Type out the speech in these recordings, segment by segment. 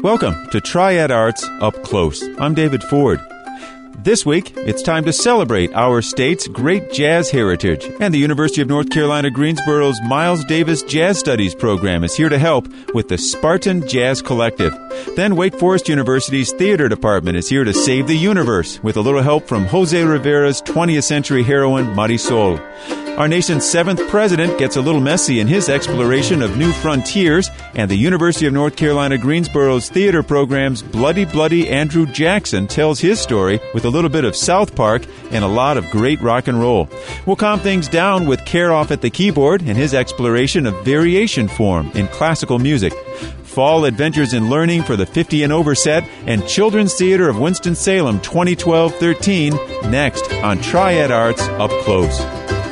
Welcome to Triad Arts Up Close. I'm David Ford. This week, it's time to celebrate our state's great jazz heritage, and the University of North Carolina Greensboro's Miles Davis Jazz Studies program is here to help with the Spartan Jazz Collective. Then Wake Forest University's theater department is here to save the universe with a little help from Jose Rivera's 20th century heroine, Marisol. Our nation's 7th president gets a little messy in his exploration of new frontiers, and the University of North Carolina Greensboro's theater program's Bloody Bloody Andrew Jackson tells his story with a little bit of South Park and a lot of great rock and roll. We'll calm things down with Karoff at the keyboard and his exploration of variation form in classical music. Fall Adventures in Learning for the 50 and over set, and Children's Theater of Winston-Salem 2012-13 next on Triad Arts Up Close.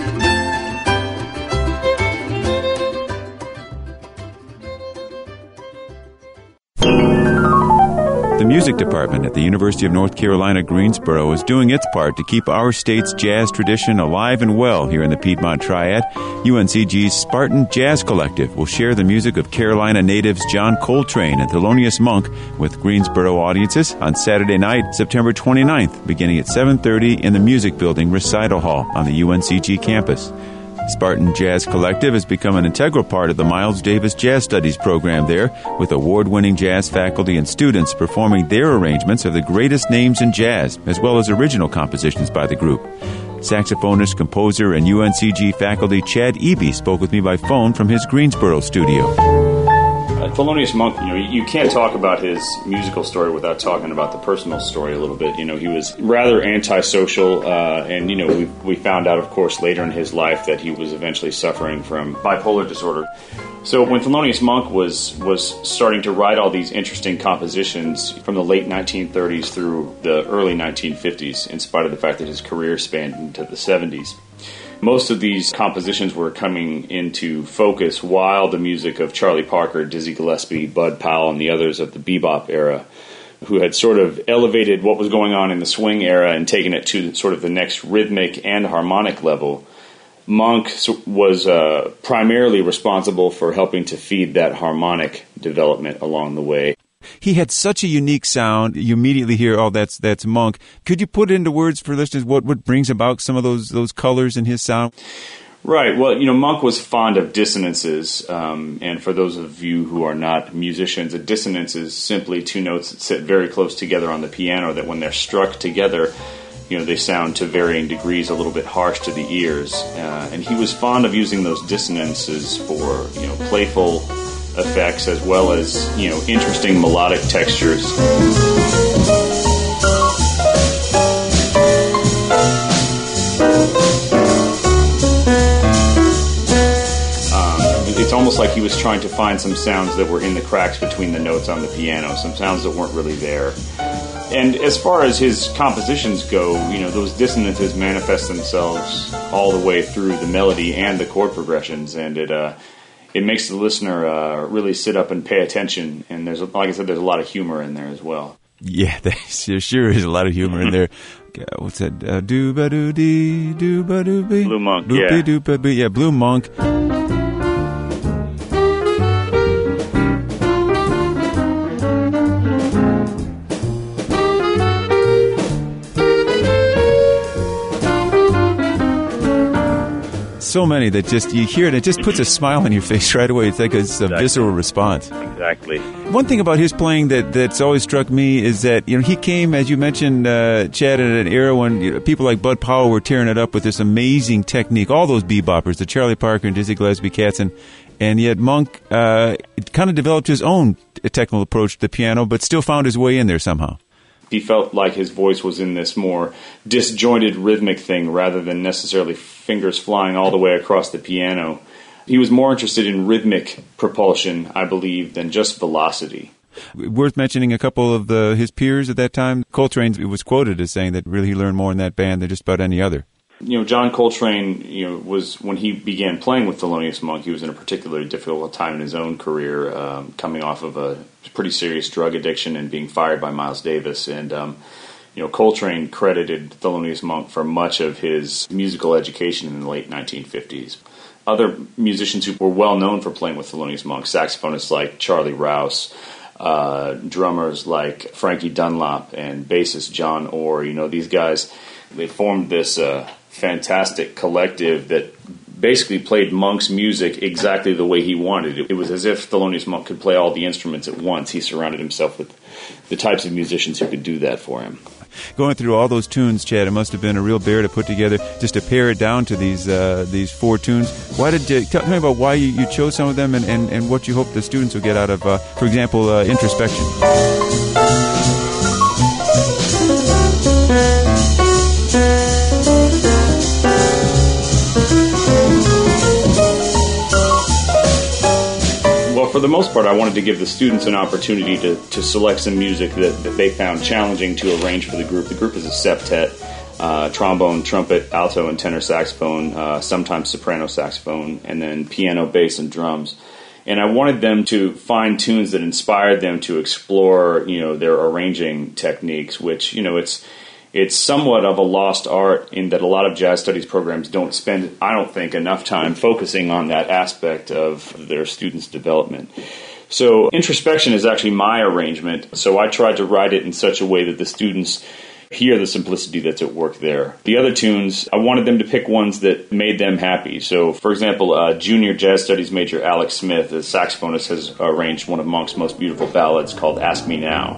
The music department at the University of North Carolina Greensboro is doing its part to keep our state's jazz tradition alive and well here in the Piedmont Triad. UNCG's Spartan Jazz Collective will share the music of Carolina natives John Coltrane and Thelonious Monk with Greensboro audiences on Saturday night, September 29th, beginning at 7:30 in the Music Building Recital Hall on the UNCG campus. Spartan Jazz Collective has become an integral part of the Miles Davis Jazz Studies program there, with award-winning jazz faculty and students performing their arrangements of the greatest names in jazz, as well as original compositions by the group. Saxophonist, composer, and UNCG faculty Chad Eby spoke with me by phone from his Greensboro studio. Thelonious Monk, you can't talk about his musical story without talking about the personal story a little bit. He was rather antisocial, and we found out, of course, later in his life that he was eventually suffering from bipolar disorder. So when Thelonious Monk was starting to write all these interesting compositions from the late 1930s through the early 1950s, in spite of the fact that his career spanned into the 70s, most of these compositions were coming into focus while the music of Charlie Parker, Dizzy Gillespie, Bud Powell, and the others of the bebop era, who had sort of elevated what was going on in the swing era and taken it to sort of the next rhythmic and harmonic level, Monk was primarily responsible for helping to feed that harmonic development along the way. He had such a unique sound. You immediately hear, oh, that's Monk. Could you put into words for listeners what brings about some of those colors in his sound? Right. Well, Monk was fond of dissonances, and for those of you who are not musicians, a dissonance is simply two notes that sit very close together on the piano that when they're struck together, they sound to varying degrees a little bit harsh to the ears. And he was fond of using those dissonances for, playful effects as well as, interesting melodic textures. It's almost like he was trying to find some sounds that were in the cracks between the notes on the piano, some sounds that weren't really there. And as far as his compositions go, those dissonances manifest themselves all the way through the melody and the chord progressions, and it makes the listener really sit up and pay attention. And there's, like I said, there's a lot of humor in there as well. Yeah, there sure is a lot of humor in there. What's that? Doo-ba-doo-dee, doo-ba-doo-bee. Blue Monk, yeah. Doo-ba-doo-bee. Yeah, Blue Monk. So many that just, you hear it, it just puts a smile on your face right away. It's like it's a visceral response. Exactly. One thing about his playing that's always struck me is that, he came, as you mentioned, Chad, at an era when people like Bud Powell were tearing it up with this amazing technique, all those beboppers, the Charlie Parker and Dizzy Gillespie cats, and yet Monk kind of developed his own technical approach to the piano, but still found his way in there somehow. He felt like his voice was in this more disjointed rhythmic thing rather than necessarily fingers flying all the way across the piano. He was more interested in rhythmic propulsion, I believe, than just velocity. Worth mentioning a couple of his peers at that time. Coltrane was quoted as saying that really he learned more in that band than just about any other. John Coltrane, was, when he began playing with Thelonious Monk, he was in a particularly difficult time in his own career, coming off of a pretty serious drug addiction and being fired by Miles Davis. And, Coltrane credited Thelonious Monk for much of his musical education in the late 1950s. Other musicians who were well known for playing with Thelonious Monk, saxophonists like Charlie Rouse, drummers like Frankie Dunlop and bassist John Orr. These guys, they formed this fantastic collective that basically played Monk's music exactly the way he wanted. It was as if Thelonious Monk could play all the instruments at once. He surrounded himself with the types of musicians who could do that for him. Going through all those tunes, Chad, it must have been a real bear to put together, just to pare it down to these 4 tunes. Why did you tell me about why you chose some of them and what you hope the students will get out of, for example, Introspection? For the most part, I wanted to give the students an opportunity to select some music that they found challenging to arrange for the group. The group is a septet, trombone, trumpet, alto, and tenor saxophone, sometimes soprano saxophone, and then piano, bass, and drums. And I wanted them to find tunes that inspired them to explore, their arranging techniques, which, it's somewhat of a lost art in that a lot of jazz studies programs don't spend, I don't think, enough time focusing on that aspect of their students' development. So Introspection is actually my arrangement, so I tried to write it in such a way that the students hear the simplicity that's at work there. The other tunes, I wanted them to pick ones that made them happy. So, for example, junior jazz studies major Alex Smith, the saxophonist, has arranged one of Monk's most beautiful ballads called Ask Me Now.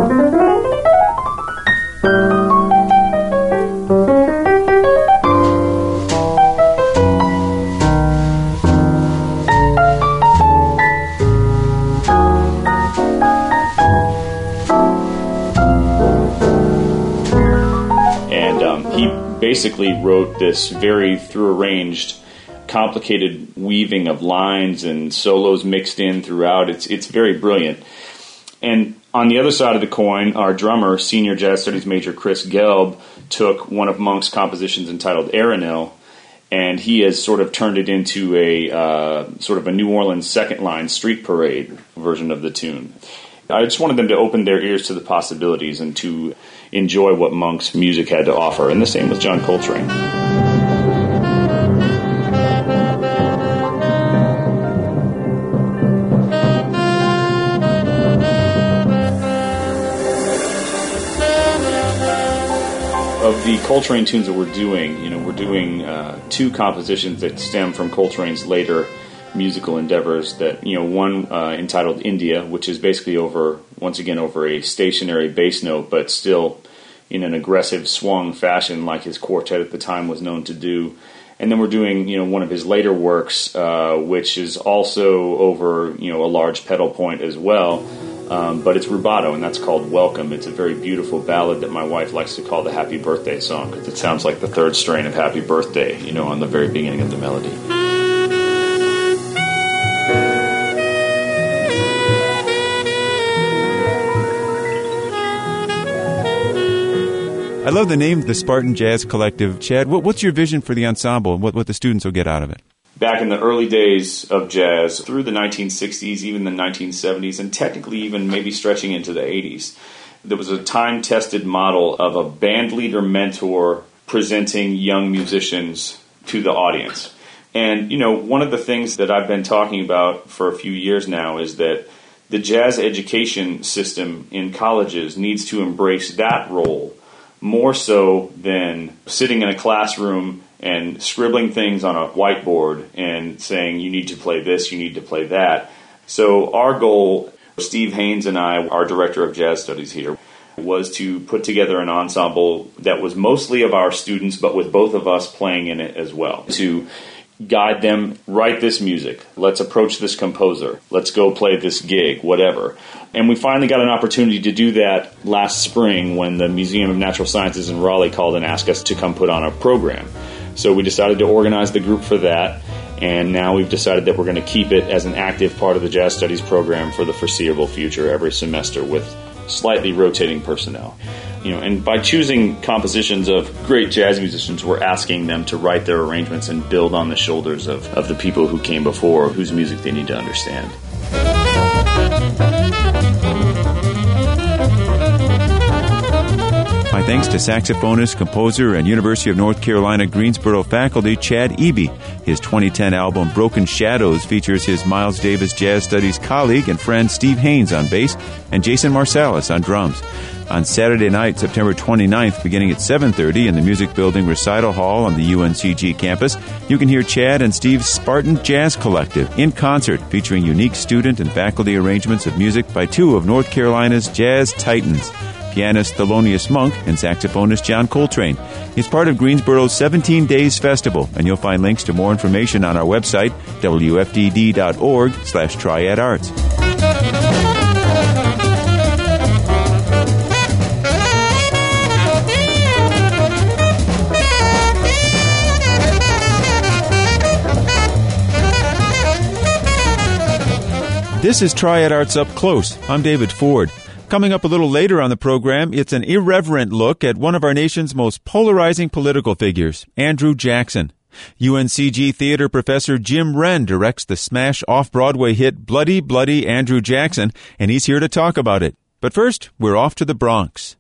Basically wrote this very through-arranged, complicated weaving of lines and solos mixed in throughout. It's very brilliant. And on the other side of the coin, our drummer, senior jazz studies major Chris Gelb, took one of Monk's compositions entitled Arenil, and he has sort of turned it into a sort of a New Orleans second line street parade version of the tune. I just wanted them to open their ears to the possibilities and to enjoy what Monk's music had to offer, and the same with John Coltrane. Of the Coltrane tunes that we're doing 2 compositions that stem from Coltrane's later musical endeavors. That one entitled India, which is basically over a stationary bass note, but still in an aggressive swung fashion, like his quartet at the time was known to do. And then we're doing one of his later works, which is also over a large pedal point as well, but it's rubato, and that's called Welcome. It's a very beautiful ballad that my wife likes to call the Happy Birthday song, because it sounds like the 3rd strain of Happy Birthday, on the very beginning of the melody. I love the name, the Spartan Jazz Collective. Chad, what's your vision for the ensemble and what the students will get out of it? Back in the early days of jazz, through the 1960s, even the 1970s, and technically even maybe stretching into the 80s, there was a time-tested model of a band leader mentor presenting young musicians to the audience. And, one of the things that I've been talking about for a few years now is that the jazz education system in colleges needs to embrace that role more so than sitting in a classroom and scribbling things on a whiteboard and saying, you need to play this, you need to play that. So our goal, Steve Haynes and I, our director of jazz studies here, was to put together an ensemble that was mostly of our students, but with both of us playing in it as well, to guide them, write this music, let's approach this composer, let's go play this gig, whatever. And we finally got an opportunity to do that last spring when the Museum of Natural Sciences in Raleigh called and asked us to come put on a program. So we decided to organize the group for that, and now we've decided that we're going to keep it as an active part of the Jazz Studies program for the foreseeable future every semester with slightly rotating personnel. And by choosing compositions of great jazz musicians, we're asking them to write their arrangements and build on the shoulders of the people who came before, whose music they need to understand. My thanks to saxophonist, composer, and University of North Carolina Greensboro faculty Chad Eby. His 2010 album Broken Shadows features his Miles Davis Jazz Studies colleague and friend Steve Haynes on bass and Jason Marsalis on drums. On Saturday night, September 29th, beginning at 7:30 in the Music Building Recital Hall on the UNCG campus, you can hear Chad and Steve's Spartan Jazz Collective in concert, featuring unique student and faculty arrangements of music by two of North Carolina's jazz titans, pianist Thelonious Monk and saxophonist John Coltrane. It's part of Greensboro's 17 Days Festival, and you'll find links to more information on our website, wfdd.org/triadarts. This is Triad Arts Up Close. I'm David Ford. Coming up a little later on the program, it's an irreverent look at one of our nation's most polarizing political figures, Andrew Jackson. UNCG theater professor Jim Wren directs the smash off-Broadway hit Bloody, Bloody Andrew Jackson, and he's here to talk about it. But first, we're off to the Bronx.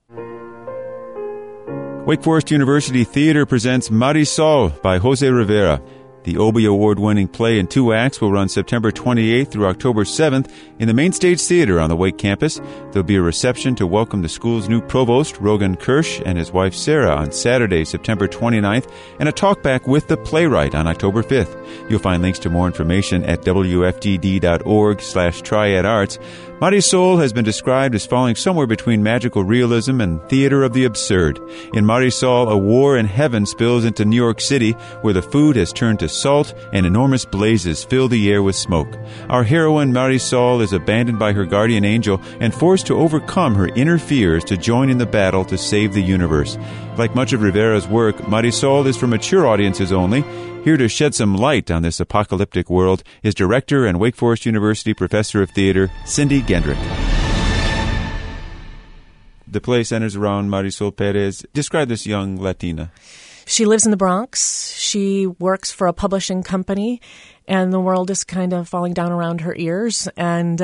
Wake Forest University Theater presents Marisol by Jose Rivera. The Obie Award-winning play in 2 acts will run September 28th through October 7th in the Main Stage Theater on the Wake campus. There'll be a reception to welcome the school's new provost, Rogan Kirsch, and his wife Sarah on Saturday, September 29th, and a talkback with the playwright on October 5th. You'll find links to more information at wfdd.org/triadarts. Marisol has been described as falling somewhere between magical realism and theater of the absurd. In Marisol, a war in heaven spills into New York City, where the food has turned to salt and enormous blazes fill the air with smoke. Our heroine Marisol is abandoned by her guardian angel and forced to overcome her inner fears to join in the battle to save the universe. Like much of Rivera's work, Marisol is for mature audiences only. Here to shed some light on this apocalyptic world is director and Wake Forest University professor of theater, Cindy Gendrick. The play centers around Marisol Perez. Describe this young Latina. She lives in the Bronx. She works for a publishing company, and the world is kind of falling down around her ears. And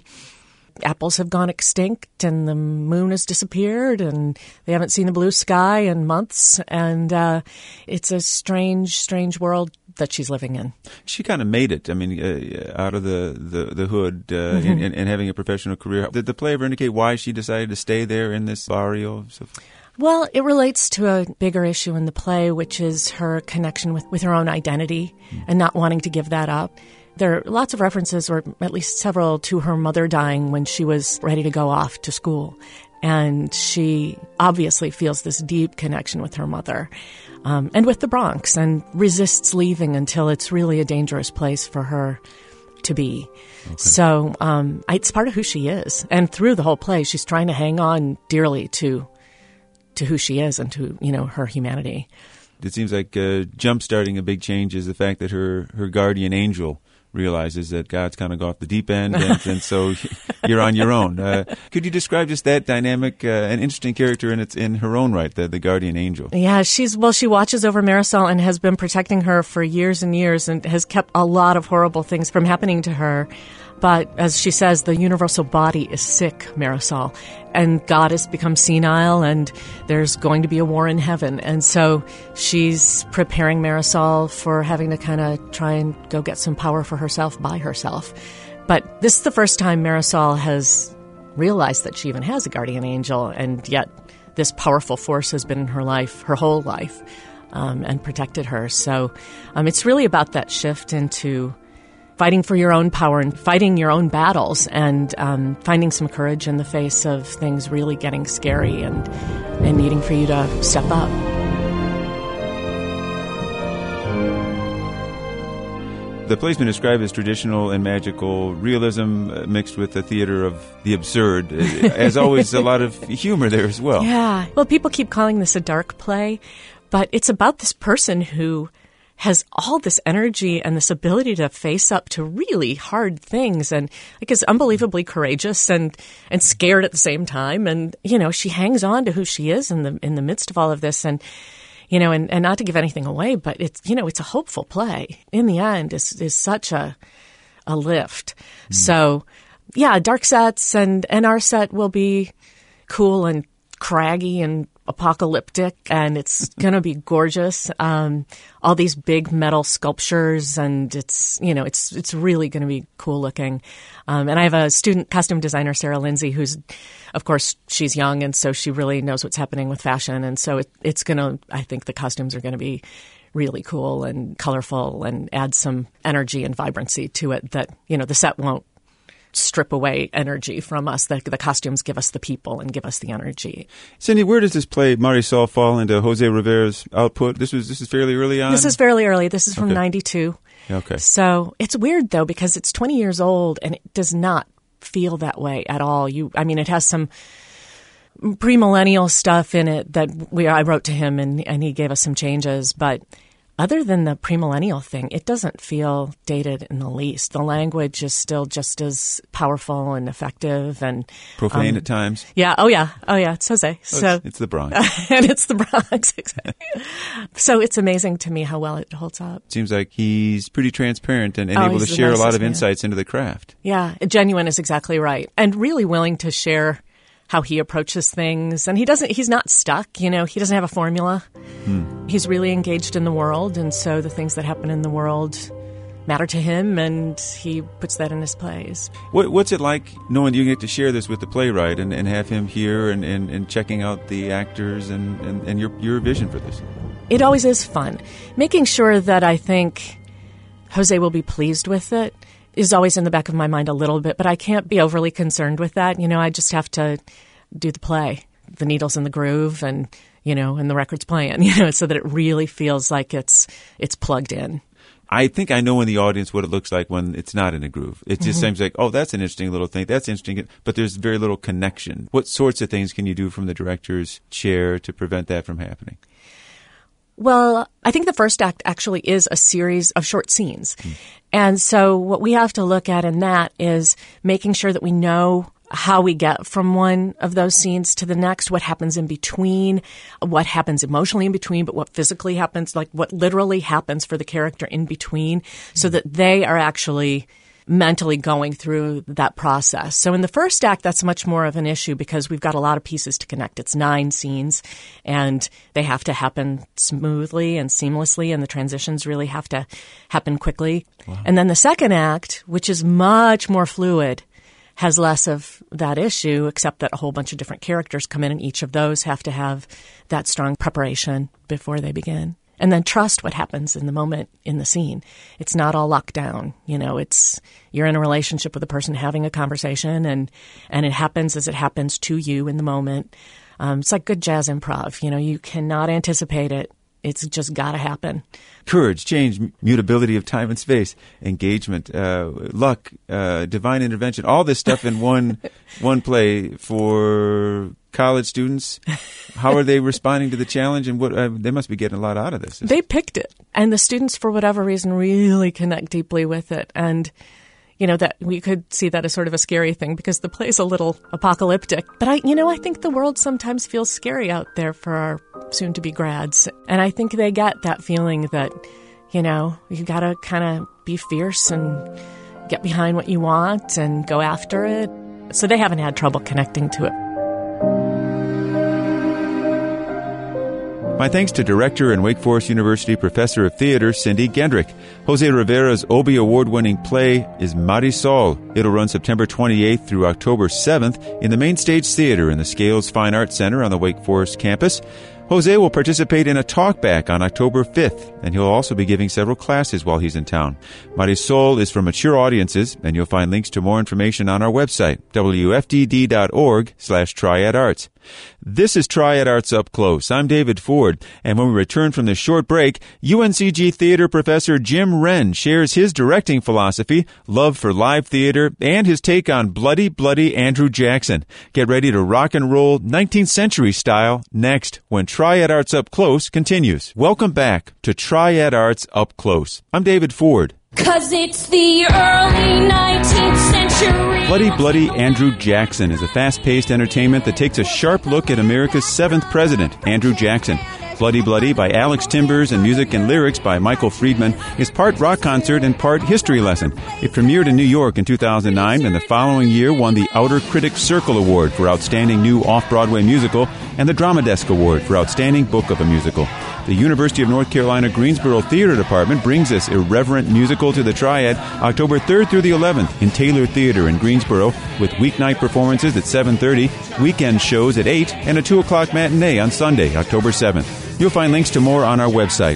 apples have gone extinct, and the moon has disappeared, and they haven't seen the blue sky in months. And it's a strange, strange world that she's living in. She kind of made it, I mean, out of the hood and having a professional career. Did the play ever indicate why she decided to stay there in this barrio? Well, it relates to a bigger issue in the play, which is her connection with her own identity and not wanting to give that up. There are lots of references, or at least several, to her mother dying when she was ready to go off to school. And she obviously feels this deep connection with her mother and with the Bronx, and resists leaving until it's really a dangerous place for her to be. Okay. So it's part of who she is. And through the whole play, she's trying to hang on dearly to who she is and to, her humanity. It seems like jump-starting a big change is the fact that her guardian angel realizes that God's kind of go off the deep end, and so you're on your own. Could you describe just that dynamic, an interesting character in her own right, the guardian angel? Yeah, she watches over Marisol and has been protecting her for years and years and has kept a lot of horrible things from happening to her. But as she says, the universal body is sick, Marisol, and God has become senile, and there's going to be a war in heaven. And so she's preparing Marisol for having to kind of try and go get some power for herself by herself. But this is the first time Marisol has realized that she even has a guardian angel, and yet this powerful force has been in her life, her whole life, and protected her. So it's really about that shift into fighting for your own power and fighting your own battles, and finding some courage in the face of things really getting scary and needing for you to step up. The play's been described as traditional and magical realism mixed with the theater of the absurd. As always, a lot of humor there as well. Yeah. Well, people keep calling this a dark play, but it's about this person who has all this energy and this ability to face up to really hard things, and is unbelievably courageous and scared at the same time. And, she hangs on to who she is in the midst of all of this. And, and not to give anything away, but it's, it's a hopeful play. In the end, is such a lift. Mm. So, yeah, dark sets and our set will be cool and craggy and apocalyptic, and it's going to be gorgeous. All these big metal sculptures, and it's really going to be cool looking. And I have a student costume designer, Sarah Lindsay, who's, of course, she's young, and so she really knows what's happening with fashion. And so it's going to, I think the costumes are going to be really cool and colorful and add some energy and vibrancy to it that, the set won't strip away energy from us. The costumes give us the people and give us the energy. Cindy, where does this play Marisol fall into Jose Rivera's output? This is fairly early on? This is fairly early. This is from 92. Okay. So it's weird, though, because it's 20 years old and it does not feel that way at all. It has some premillennial stuff in it that I wrote to him and he gave us some changes, but other than the premillennial thing, it doesn't feel dated in the least. The language is still just as powerful and effective and profane at times. Yeah. Oh yeah. It's Jose. It's the Bronx, and it's the Bronx. Exactly. So it's amazing to me how well it holds up. Seems like he's pretty transparent and able to share a lot of insights into the craft. Yeah, genuine is exactly right, and really willing to share how he approaches things. And he's not stuck, he doesn't have a formula. He's really engaged in the world. And so the things that happen in the world matter to him, and he puts that in his plays. What's it like knowing you get to share this with the playwright and have him here and checking out the actors and your vision for this? It always is fun. Making sure that I think Jose will be pleased with it is always in the back of my mind a little bit, but I can't be overly concerned with that. I just have to do the play, the needle's in the groove, and and the record's playing, so that it really feels like it's plugged in. I think I know in the audience what it looks like when it's not in a groove. It just seems like, oh, that's an interesting little thing. That's interesting, but there's very little connection. What sorts of things can you do from the director's chair to prevent that from happening? Well, I think the first act actually is a series of short scenes. And so what we have to look at in that is making sure that we know how we get from one of those scenes to the next, what happens in between, what happens emotionally in between, but what physically happens, like what literally happens for the character in between, so that they are actually mentally going through that process. So in the first act, that's much more of an issue because we've got a lot of pieces to connect. It's 9 scenes, and they have to happen smoothly and seamlessly, and the transitions really have to happen quickly. Wow. And then the second act, which is much more fluid, has less of that issue, except that a whole bunch of different characters come in, and each of those have to have that strong preparation before they begin. And then trust what happens in the moment in the scene. It's not all locked down. It's you're in a relationship with a person having a conversation, and it happens as it happens to you in the moment. It's like good jazz improv. You cannot anticipate it. It's just got to happen. Courage, change, mutability of time and space, engagement, luck, divine intervention, all this stuff in one play for college students. How are they responding to the challenge, and what they must be getting a lot out of this? They picked it, and the students, for whatever reason, really connect deeply with it. And that we could see that as sort of a scary thing because the play's a little apocalyptic. But I think the world sometimes feels scary out there for our soon-to-be grads. And I think they get that feeling that, you got to kind of be fierce and get behind what you want and go after it. So they haven't had trouble connecting to it. My thanks to director and Wake Forest University professor of theater Cindy Gendrick. Jose Rivera's Obie Award-winning play is Marisol. It'll run September 28th through October 7th in the Main Stage Theater in the Scales Fine Arts Center on the Wake Forest campus. Jose will participate in a talkback on October 5th, and he'll also be giving several classes while he's in town. Marisol is for mature audiences, and you'll find links to more information on our website, wfdd.org/triadarts. This is Triad Arts Up Close. I'm David Ford, and when we return from this short break, UNCG theater professor Jim Wren shares his directing philosophy, love for live theater, and his take on Bloody, Bloody Andrew Jackson. Get ready to rock and roll 19th century style next when Triad Arts Up Close continues. Welcome back to Triad Arts Up Close. I'm David Ford. 'Cause it's the early 19th century. Bloody, Bloody Andrew Jackson is a fast-paced entertainment that takes a sharp look at America's 7th president, Andrew Jackson. Bloody Bloody by Alex Timbers and music and lyrics by Michael Friedman is part rock concert and part history lesson. It premiered in New York in 2009 and the following year won the Outer Critics Circle Award for Outstanding New Off-Broadway Musical and the Drama Desk Award for Outstanding Book of a Musical. The University of North Carolina Greensboro Theater Department brings this irreverent musical to the Triad October 3rd through the 11th in Taylor Theater in Greensboro with weeknight performances at 7:30, weekend shows at 8, and a 2 o'clock matinee on Sunday, October 7th. You'll find links to more on our website,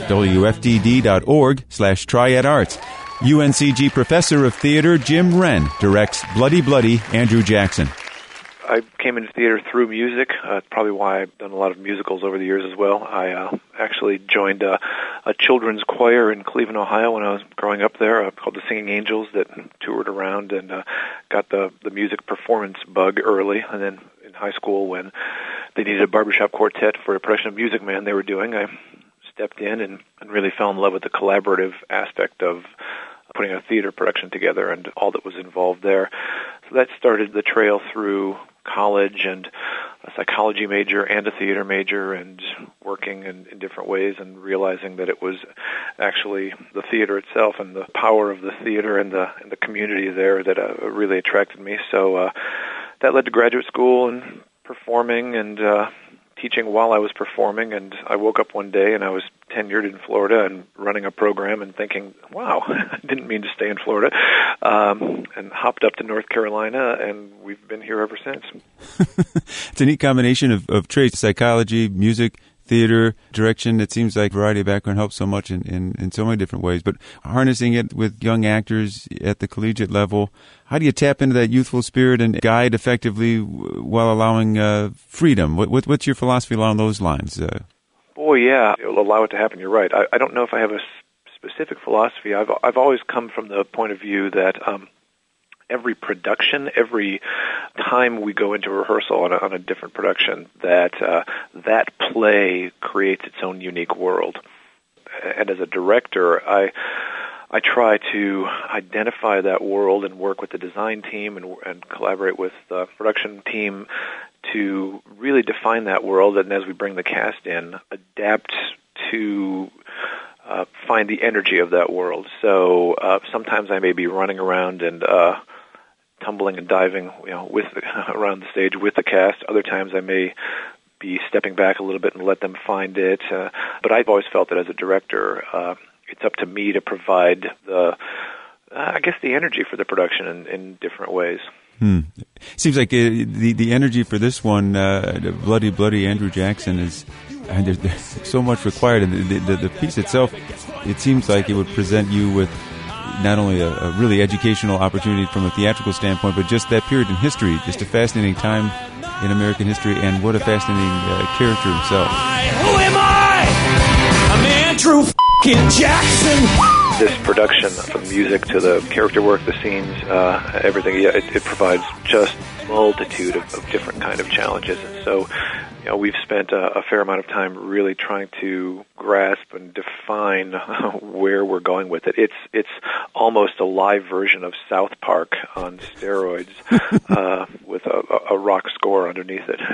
wfdd.org/triadarts. UNCG Professor of Theater Jim Wren directs Bloody Bloody Andrew Jackson. I came into theater through music. It's probably why I've done a lot of musicals over the years as well. I actually joined a children's choir in Cleveland, Ohio when I was growing up there called the Singing Angels that toured around and got the music performance bug early. And then in high school when they needed a barbershop quartet for a production of Music Man they were doing, I stepped in and really fell in love with the collaborative aspect of putting a theater production together and all that was involved there. So that started the trail through college and a psychology major and a theater major and working in different ways and realizing that it was actually the theater itself and the power of the theater and the community there that really attracted me. So that led to graduate school and performing and teaching while I was performing, and I woke up one day and I was tenured in Florida and running a program and thinking, wow, I didn't mean to stay in Florida, and hopped up to North Carolina, and we've been here ever since. It's a neat combination of traits, psychology, music, theater, direction. It seems like variety of background helps so much in so many different ways, but harnessing it with young actors at the collegiate level, how do you tap into that youthful spirit and guide effectively while allowing freedom? What's your philosophy along those lines? Boy, yeah, it'll allow it to happen. You're right. I don't know if I have a specific philosophy. I've always come from the point of view that every production, every time we go into rehearsal on a different production, that play creates its own unique world. And as a director, I try to identify that world and work with the design team and collaborate with the production team to really define that world, and as we bring the cast in, adapt to find the energy of that world. So sometimes I may be running around and tumbling and diving, around the stage with the cast. Other times I may be stepping back a little bit and let them find it. But I've always felt that as a director, it's up to me to provide the energy for the production in different ways. Seems like the energy for this one, Bloody Bloody Andrew Jackson, is there's so much required. And the piece itself, it seems like it would present you with not only a really educational opportunity from a theatrical standpoint, but just that period in history, just a fascinating time in American history, and what a fascinating character himself. Who am I? I'm Andrew f***ing Jackson. This production, from the music to the character work, the scenes, everything, it provides just a multitude of different kind of challenges. And so, we've spent a fair amount of time really trying to grasp and define where we're going with it. It's almost a live version of South Park on steroids, with a rock score underneath it.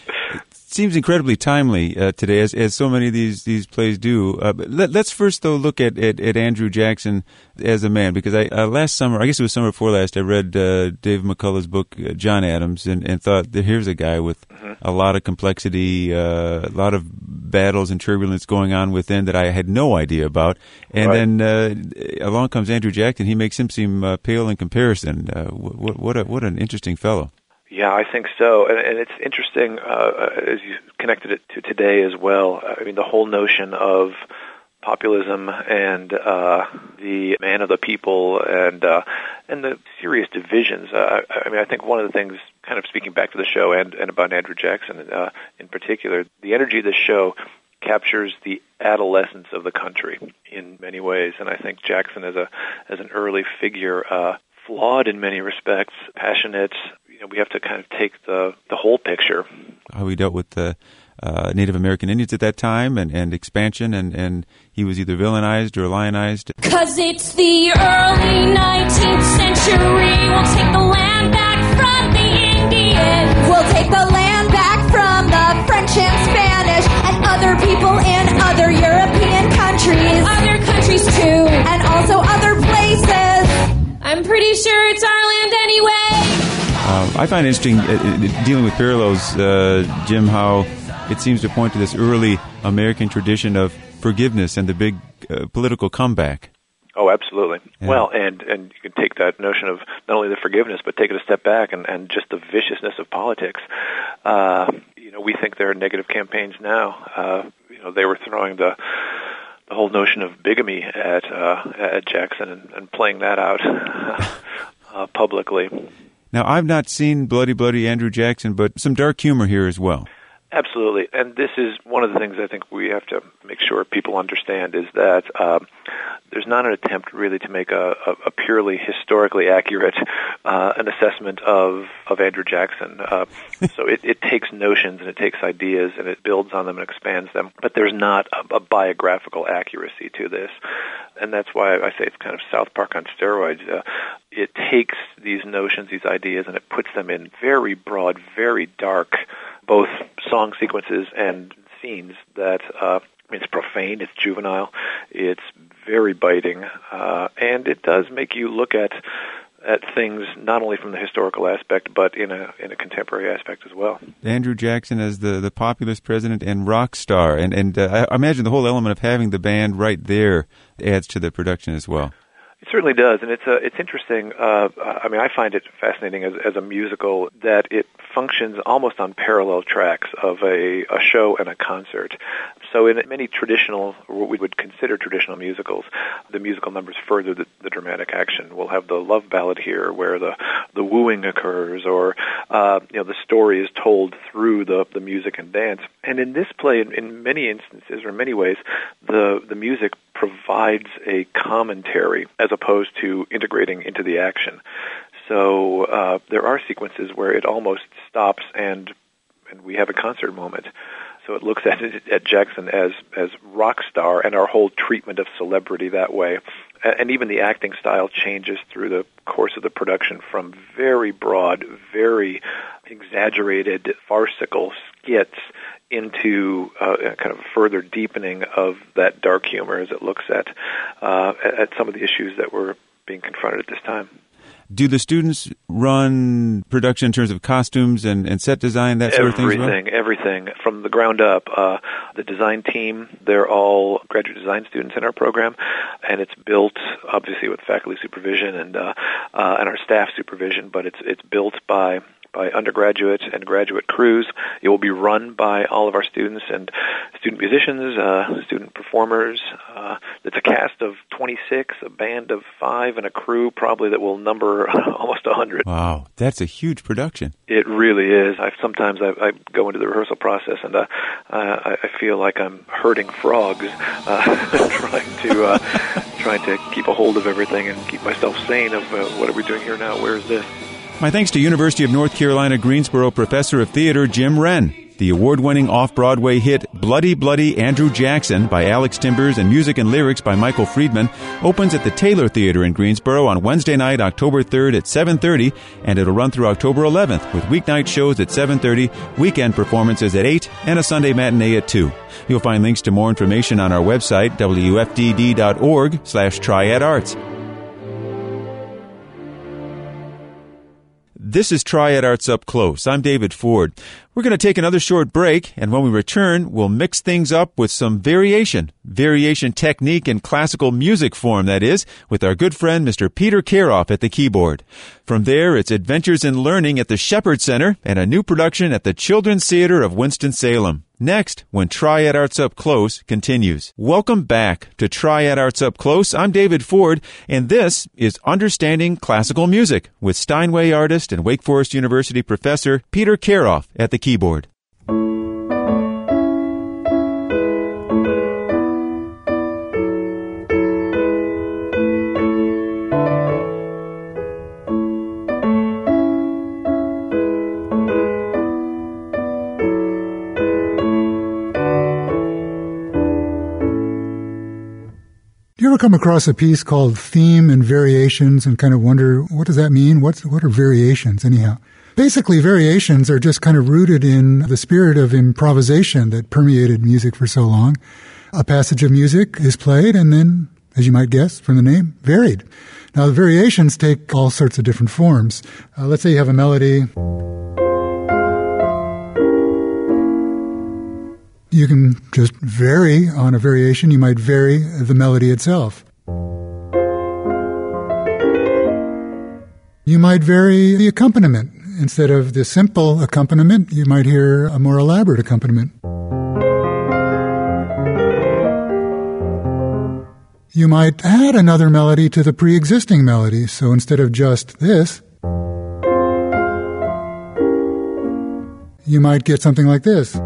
Seems incredibly timely today, as so many of these plays do. But let's first, though, look at Andrew Jackson as a man, because last summer, I guess it was summer before last, I read Dave McCullough's book, John Adams, and thought that here's a guy with a lot of complexity, a lot of battles and turbulence going on within that I had no idea about. And then along comes Andrew Jackson. He makes him seem pale in comparison. What an interesting fellow. Yeah, I think so. And it's interesting, as you connected it to today as well. I mean, the whole notion of populism and the man of the people and the serious divisions. I think one of the things, kind of speaking back to the show and about Andrew Jackson in particular, the energy of the show captures the adolescence of the country in many ways. And I think Jackson as an early figure, flawed in many respects, passionate. We have to kind of take the whole picture. How he dealt with the Native American Indians at that time and expansion, and he was either villainized or lionized. 'Cause it's the early 19th century. We'll take the land back from the Indians. We'll take the land back from the French and Spanish and other people in pretty sure it's our land anyway. I find it interesting dealing with parallels, Jim, how it seems to point to this early American tradition of forgiveness and the big political comeback. Oh, absolutely. Yeah. Well, and you can take that notion of not only the forgiveness, but take it a step back and just the viciousness of politics. We think there are negative campaigns now. They were throwing the whole notion of bigamy at Jackson and playing that out publicly. Now, I've not seen Bloody Bloody Andrew Jackson, but some dark humor here as well. Absolutely. And this is one of the things I think we have to make sure people understand is that there's not an attempt really to make a purely historically accurate an assessment of Andrew Jackson. So it takes notions and it takes ideas and it builds on them and expands them. But there's not a biographical accuracy to this. And that's why I say it's kind of South Park on steroids. It takes these notions, these ideas, and it puts them in very broad, very dark, both song sequences and scenes that it's profane, it's juvenile, it's very biting, and it does make you look at things not only from the historical aspect, but in a contemporary aspect as well. Andrew Jackson as the populist president and rock star, and I imagine the whole element of having the band right there adds to the production as well. It certainly does, and it's interesting. I find it fascinating as a musical that it functions almost on parallel tracks of a show and a concert. So in many what we would consider traditional musicals, the musical numbers further the dramatic action. We'll have the love ballad here where the wooing occurs, or the story is told through the music and dance. And in this play, in many instances or in many ways, the music provides a commentary as opposed to integrating into the action. So there are sequences where it almost stops and we have a concert moment. So it looks at Jackson as rock star and our whole treatment of celebrity that way. And even the acting style changes through the course of the production from very broad, very exaggerated, farcical skits into kind of further deepening of that dark humor as it looks at some of the issues that were being confronted at this time. Do the students run production in terms of costumes and set design, that sort of thing as well? Everything from the ground up. The design team, they're all graduate design students in our program, and it's built obviously with faculty supervision and our staff supervision, but it's built by undergraduate and graduate crews. It will be run by all of our students and student musicians, student performers. It's a cast of 26, a band of 5, and a crew probably that will number almost 100. Wow, that's a huge production. It really is. Sometimes I go into the rehearsal process and I feel like I'm herding frogs, trying to keep a hold of everything and keep myself sane of what are we doing here now? Where is this? My thanks to University of North Carolina Greensboro Professor of Theater Jim Wren. The award-winning off-Broadway hit Bloody Bloody Andrew Jackson by Alex Timbers and music and lyrics by Michael Friedman opens at the Taylor Theater in Greensboro on Wednesday night, October 3rd at 7:30, and it'll run through October 11th with weeknight shows at 7:30, weekend performances at 8, and a Sunday matinee at 2. You'll find links to more information on our website, wfdd.org/triadarts. This is Triad Arts Up Close. I'm David Ford. We're going to take another short break, and when we return, we'll mix things up with some variation technique and classical music form, that is, with our good friend Mr. Peter Karoff at the keyboard. From there, it's adventures in learning at the Shepherd Center and a new production at the Children's Theater of Winston-Salem. Next, when Triad Arts Up Close continues. Welcome back to Triad Arts Up Close. I'm David Ford, and this is Understanding Classical Music with Steinway artist and Wake Forest University professor Peter Karoff at the keyboard. Do you ever come across a piece called Theme and Variations and kind of wonder, what does that mean? What are variations anyhow? Basically, variations are just kind of rooted in the spirit of improvisation that permeated music for so long. A passage of music is played and then, as you might guess from the name, varied. Now, the variations take all sorts of different forms. Let's say you have a melody. You can just vary on a variation. You might vary the melody itself. You might vary the accompaniment. Instead of the simple accompaniment, you might hear a more elaborate accompaniment. You might add another melody to the pre-existing melody. So instead of just this, you might get something like this.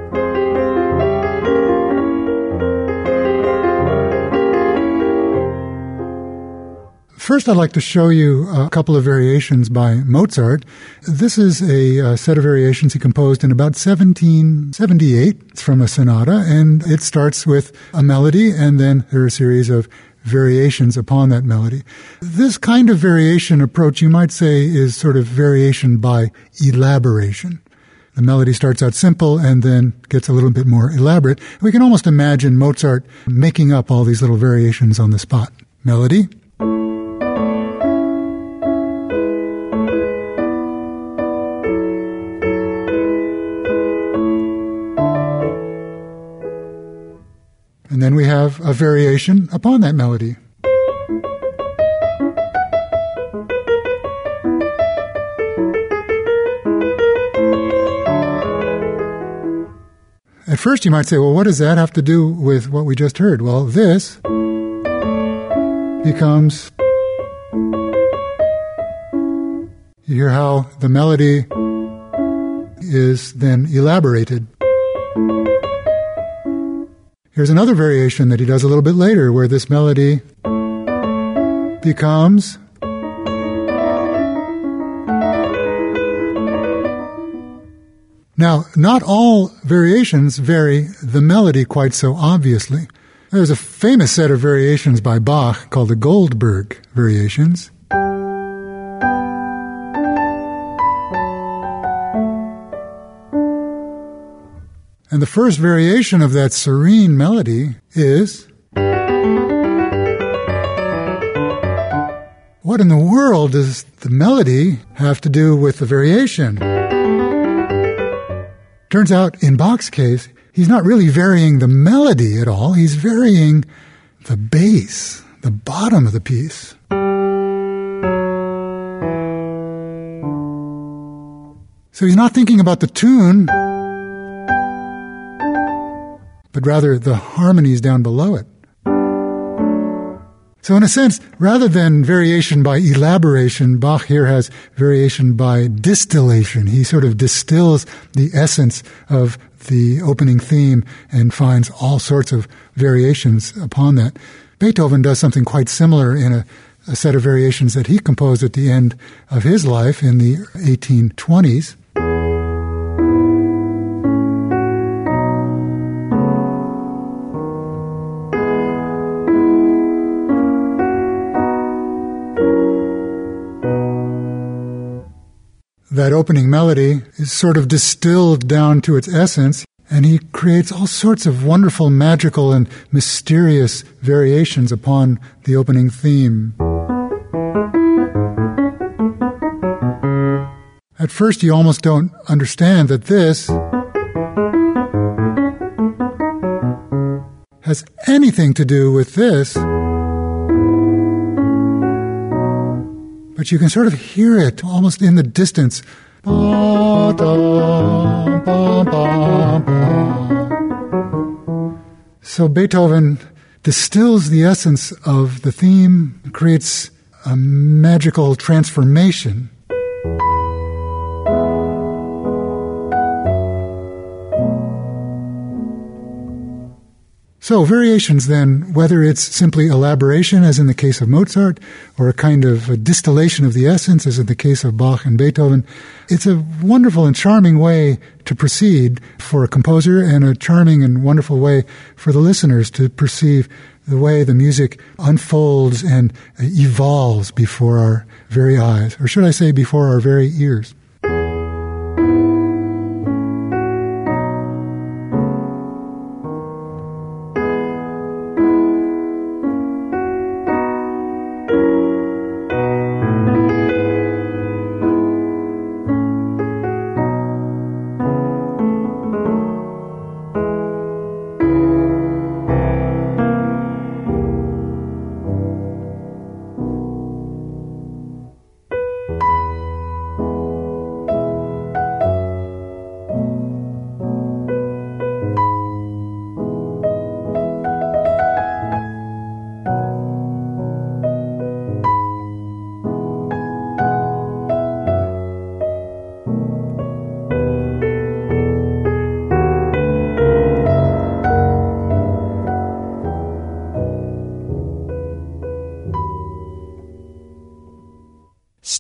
First, I'd like to show you a couple of variations by Mozart. This is a set of variations he composed in about 1778. It's from a sonata, and it starts with a melody, and then there are a series of variations upon that melody. This kind of variation approach, you might say, is sort of variation by elaboration. The melody starts out simple and then gets a little bit more elaborate. We can almost imagine Mozart making up all these little variations on the spot. Melody. And then we have a variation upon that melody. At first you might say, well, what does that have to do with what we just heard? Well, this becomes... You hear how the melody is then elaborated. Here's another variation that he does a little bit later, where this melody becomes... Now, not all variations vary the melody quite so obviously. There's a famous set of variations by Bach called the Goldberg variations. And the first variation of that serene melody is... What in the world does the melody have to do with the variation? Turns out, in Bach's case, he's not really varying the melody at all. He's varying the bass, the bottom of the piece. So he's not thinking about the tune, but rather the harmonies down below it. So in a sense, rather than variation by elaboration, Bach here has variation by distillation. He sort of distills the essence of the opening theme and finds all sorts of variations upon that. Beethoven does something quite similar in a set of variations that he composed at the end of his life in the 1820s. That opening melody is sort of distilled down to its essence, and he creates all sorts of wonderful, magical, and mysterious variations upon the opening theme. At first, you almost don't understand that this has anything to do with this, but you can sort of hear it almost in the distance. So Beethoven distills the essence of the theme, creates a magical transformation. So variations then, whether it's simply elaboration, as in the case of Mozart, or a kind of a distillation of the essence, as in the case of Bach and Beethoven, it's a wonderful and charming way to proceed for a composer, and a charming and wonderful way for the listeners to perceive the way the music unfolds and evolves before our very eyes, or should I say before our very ears.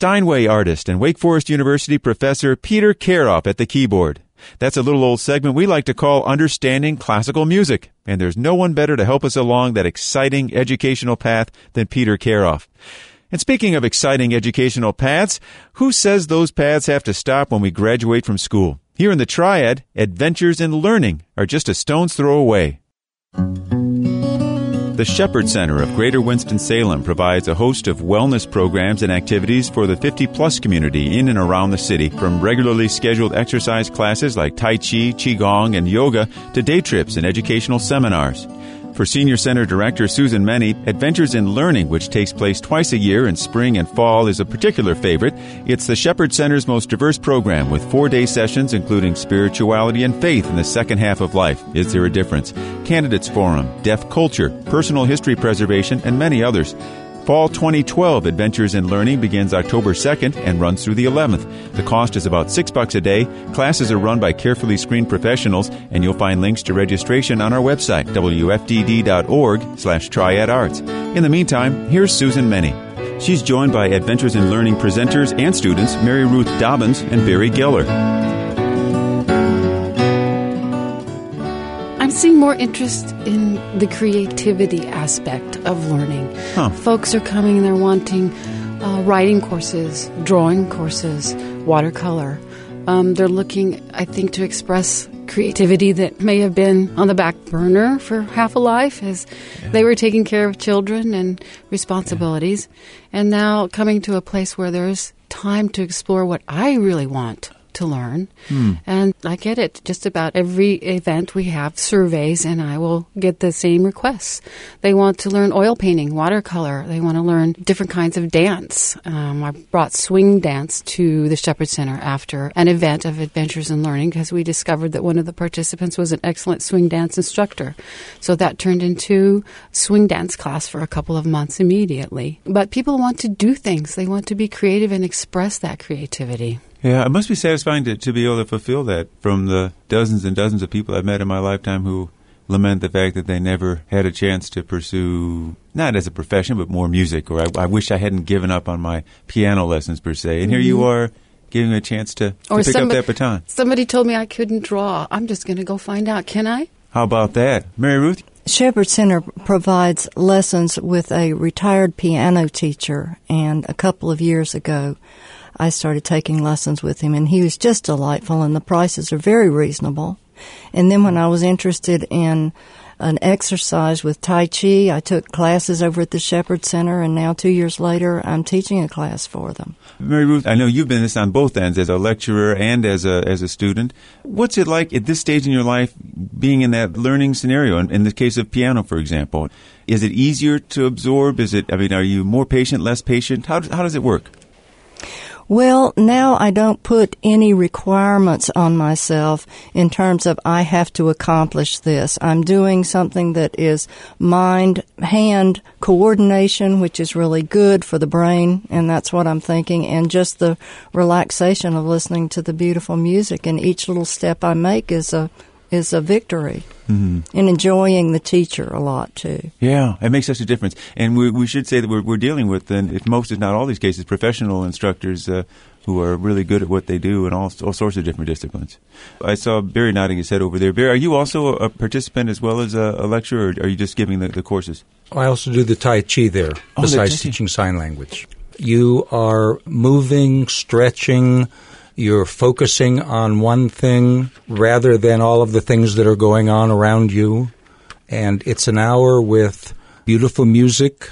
Steinway artist and Wake Forest University professor Peter Karoff at the keyboard. That's a little old segment we like to call Understanding Classical Music, and there's no one better to help us along that exciting educational path than Peter Karoff. And speaking of exciting educational paths, who says those paths have to stop when we graduate from school? Here in the Triad, adventures in learning are just a stone's throw away. The Shepherd Center of Greater Winston-Salem provides a host of wellness programs and activities for the 50-plus community in and around the city, from regularly scheduled exercise classes like Tai Chi, Qigong, and yoga to day trips and educational seminars. For Senior Center Director Susan Meny, Adventures in Learning, which takes place twice a year in spring and fall, is a particular favorite. It's the Shepherd Center's most diverse program with 4-day sessions including spirituality and faith in the second half of life. Is there a difference? Candidates Forum, Deaf Culture, Personal History Preservation, and many others. Fall 2012 Adventures in Learning begins October 2nd and runs through the 11th. The cost is about $6 a day. Classes are run by carefully screened professionals, and you'll find links to registration on our website, wfdd.org/triadarts. In the meantime, here's Susan Meny. She's joined by Adventures in Learning presenters and students Mary Ruth Dobbins and Barry Geller. I'm seeing more interest in the creativity aspect of learning. Folks are coming and they're wanting writing courses, drawing courses, watercolor. They're looking, I think, to express creativity that may have been on the back burner for half a life as they were taking care of children and responsibilities. And now coming to a place where there's time to explore what I really want to learn. And I get it. Just about every event we have surveys, and I will get the same requests. They want to learn oil painting, watercolor. They want to learn different kinds of dance. I brought swing dance to the Shepherd Center after an event of Adventures in Learning because we discovered that one of the participants was an excellent swing dance instructor. So that turned into swing dance class for a couple of months immediately. But people want to do things. They want to be creative and express that creativity. Yeah, it must be satisfying to be able to fulfill that from the dozens and dozens of people I've met in my lifetime who lament the fact that they never had a chance to pursue, not as a profession, but more music, or I wish I hadn't given up on my piano lessons, per se. And here you are giving a chance to pick up that baton. Somebody told me I couldn't draw. I'm just going to go find out. Can I? How about that? Mary Ruth? Shepherd Center provides lessons with a retired piano teacher, and a couple of years ago, I started taking lessons with him, and he was just delightful, and the prices are very reasonable. And then when I was interested in an exercise with Tai Chi, I took classes over at the Shepherd Center, and now 2 years later, I'm teaching a class for them. Mary Ruth, I know you've been this on both ends, as a lecturer and as a student. What's it like at this stage in your life being in that learning scenario, in the case of piano, for example? Is it easier to absorb? Are you more patient, less patient? How does it work? Well, now I don't put any requirements on myself in terms of I have to accomplish this. I'm doing something that is mind-hand coordination, which is really good for the brain, and that's what I'm thinking, and just the relaxation of listening to the beautiful music, and each little step I make is a victory. And enjoying the teacher a lot, too. Yeah, it makes such a difference. And we should say that we're dealing with, if most, if not all these cases, professional instructors who are really good at what they do in all sorts of different disciplines. I saw Barry nodding his head over there. Barry, are you also a participant as well as a lecturer, or are you just giving the courses? I also do the Tai Chi there, besides teaching sign language. You are moving, stretching. You're focusing on one thing rather than all of the things that are going on around you. And it's an hour with beautiful music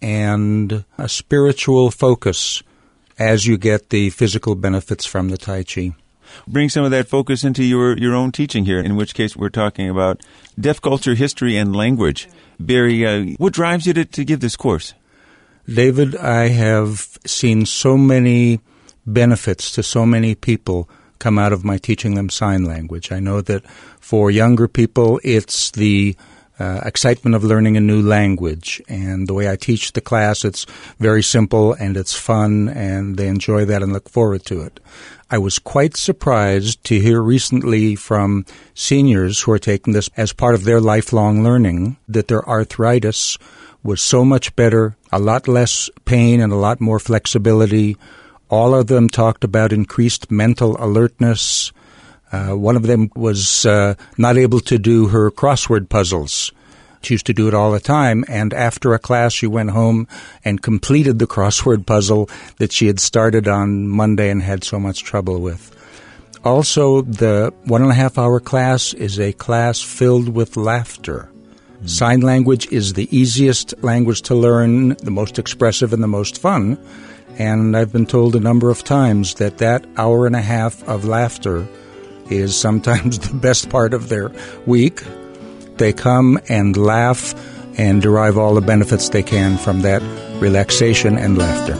and a spiritual focus as you get the physical benefits from the Tai Chi. Bring some of that focus into your own teaching here, in which case we're talking about deaf culture, history, and language. Barry, what drives you to give this course? David, I have seen so many benefits to so many people come out of my teaching them sign language. I know that for younger people, it's the excitement of learning a new language. And the way I teach the class, it's very simple and it's fun, and they enjoy that and look forward to it. I was quite surprised to hear recently from seniors who are taking this as part of their lifelong learning that their arthritis was so much better, a lot less pain and a lot more flexibility All of them talked about increased mental alertness. One of them was not able to do her crossword puzzles. She used to do it all the time, and after a class she went home and completed the crossword puzzle that she had started on Monday and had so much trouble with. Also, the 1.5-hour class is a class filled with laughter. Sign language is the easiest language to learn, the most expressive and the most fun. And I've been told a number of times that 1.5 hours of laughter is sometimes the best part of their week. They come and laugh and derive all the benefits they can from that relaxation and laughter.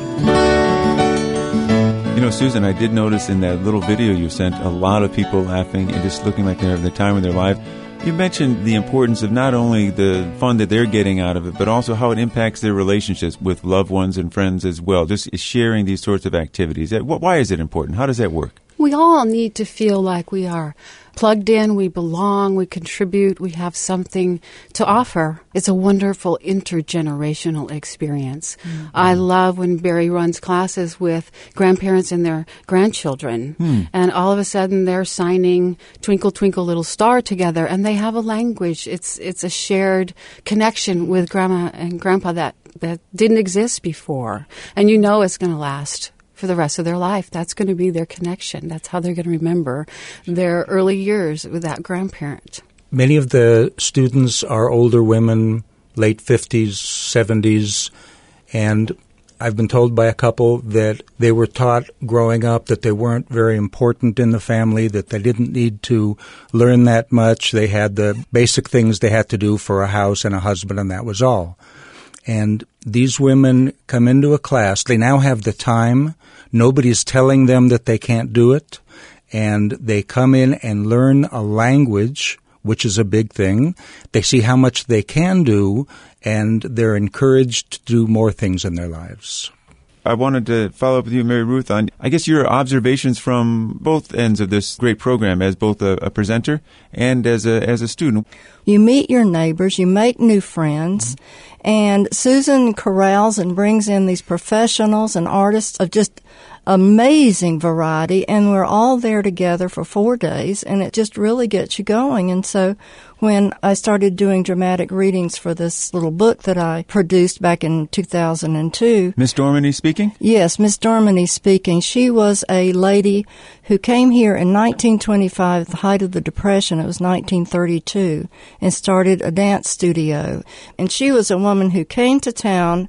You know, Susan, I did notice in that little video you sent a lot of people laughing and just looking like they're having the time of their life. You mentioned the importance of not only the fun that they're getting out of it, but also how it impacts their relationships with loved ones and friends as well, just sharing these sorts of activities. Why is it important? How does that work? We all need to feel like we are plugged in, we belong, we contribute, we have something to offer. It's a wonderful intergenerational experience. Mm-hmm. I love when Barry runs classes with grandparents and their grandchildren, and all of a sudden they're signing Twinkle, Twinkle, Little Star together, and they have a language. It's a shared connection with Grandma and Grandpa that didn't exist before, and you know it's going to last for the rest of their life. That's going to be their connection. That's how they're going to remember their early years with that grandparent. Many of the students are older women, late 50s, 70s, and I've been told by a couple that they were taught growing up that they weren't very important in the family, that they didn't need to learn that much. They had the basic things they had to do for a house and a husband, and that was all. And these women come into a class. They now have the time. Nobody's telling them that they can't do it. And they come in and learn a language, which is a big thing. They see how much they can do, and they're encouraged to do more things in their lives. I wanted to follow up with you, Mary Ruth, on, I guess, your observations from both ends of this great program as both a presenter and as a student. You meet your neighbors, you make new friends, and Susan corrals and brings in these professionals and artists of just amazing variety, and we're all there together for 4 days, and it just really gets you going. And so when I started doing dramatic readings for this little book that I produced back in 2002. Miss Dorminey speaking? Yes, Miss Dorminey speaking. She was a lady who came here in 1925 at the height of the Depression. It was 1932, and started a dance studio. And she was a woman who came to town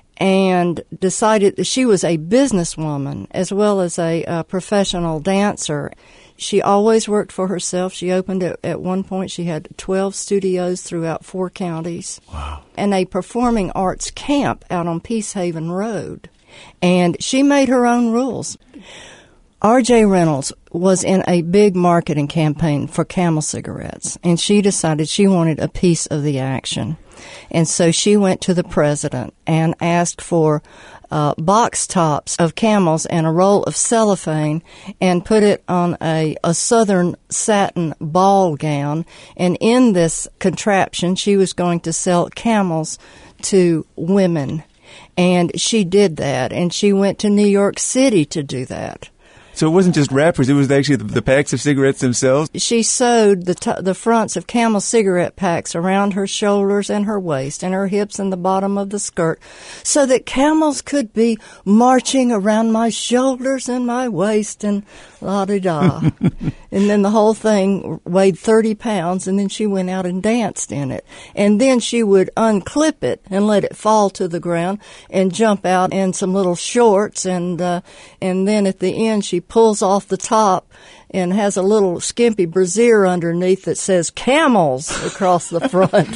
and decided that she was a businesswoman as well as a professional dancer. She always worked for herself. She opened at one point. She had 12 studios throughout 4 counties. Wow. And a performing arts camp out on Peacehaven Road. And she made her own rules. R.J. Reynolds was in a big marketing campaign for Camel cigarettes, and she decided she wanted a piece of the action. And so she went to the president and asked for box tops of Camels and a roll of cellophane and put it on a southern satin ball gown. And in this contraption, she was going to sell Camels to women. And she did that, and she went to New York City to do that. So it wasn't just wrappers, it was actually the packs of cigarettes themselves? She sewed the fronts of Camel cigarette packs around her shoulders and her waist and her hips and the bottom of the skirt so that camels could be marching around my shoulders and my waist and la-di-da. And then the whole thing weighed 30 pounds, and then she went out and danced in it. And then she would unclip it and let it fall to the ground and jump out in some little shorts, and then at the end she pulls off the top and has a little skimpy brassiere underneath that says Camels across the front.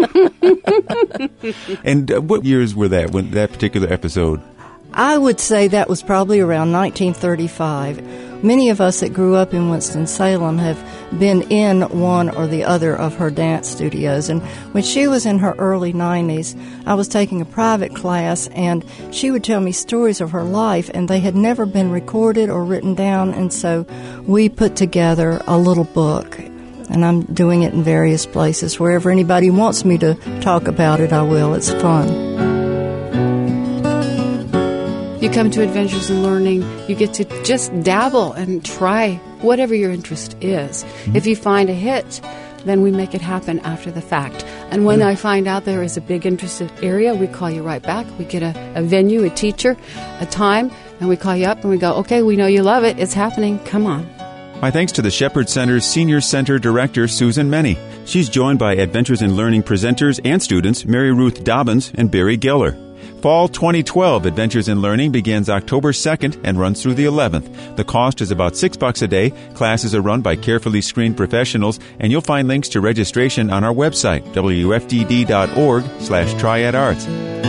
And what years were that, when that particular episode? I would say that was probably around 1935. Many of us that grew up in Winston-Salem have been in one or the other of her dance studios. And when she was in her early 90s, I was taking a private class, and she would tell me stories of her life, and they had never been recorded or written down. And so we put together a little book, and I'm doing it in various places. Wherever anybody wants me to talk about it, I will. It's fun. You come to Adventures in Learning, you get to just dabble and try whatever your interest is. If you find a hit, then we make it happen after the fact. And when I find out there is a big interested area, we call you right back. We get a venue, a teacher, a time, and we call you up and we go, okay, we know you love it. It's happening. Come on. My thanks to the Shepherd Center's Senior Center Director, Susan Meny. She's joined by Adventures in Learning presenters and students Mary Ruth Dobbins and Barry Geller. Fall 2012 Adventures in Learning begins October 2nd and runs through the 11th. The cost is about $6 a day. Classes are run by carefully screened professionals, and you'll find links to registration on our website, wfdd.org/triadarts.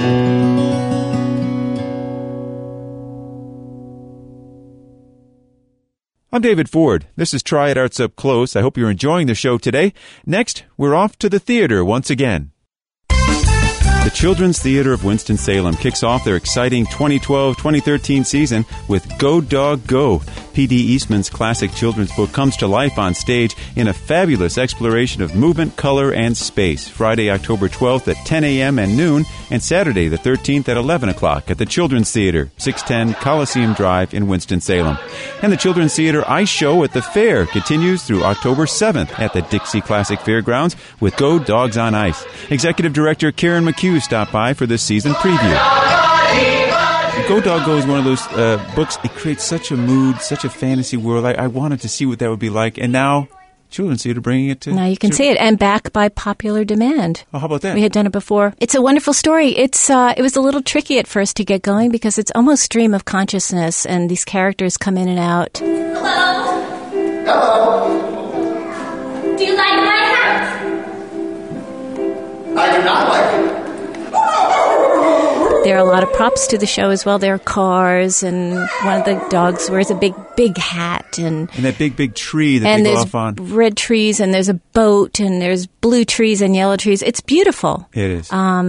I'm David Ford. This is Triad Arts Up Close. I hope you're enjoying the show today. Next, we're off to the theater once again. The Children's Theater of Winston-Salem kicks off their exciting 2012-2013 season with Go Dog Go. P.D. Eastman's classic children's book comes to life on stage in a fabulous exploration of movement, color, and space. Friday, October 12th at 10 a.m. and noon, and Saturday the 13th at 11 o'clock at the Children's Theater, 610 Coliseum Drive in Winston-Salem. And the Children's Theater Ice Show at the Fair continues through October 7th at the Dixie Classic Fairgrounds with Go Dogs on Ice. Executive Director Karen McHugh stopped by for this season preview. Go Dog Go is one of those books. It creates such a mood, such a fantasy world. I wanted to see what that would be like, and now Children's Theater bringing it to... Now you can see it, and back by popular demand. Oh, how about that? We had done it before. It's a wonderful story. It was a little tricky at first to get going because it's almost stream of consciousness, and these characters come in and out. Hello? Hello? Do you like my house? I do not like it. There are a lot of props to the show as well. There are cars, and one of the dogs wears a big hat. And that big tree that they go off on. And there's red trees, and there's a boat, and there's blue trees and yellow trees. It's beautiful. It is.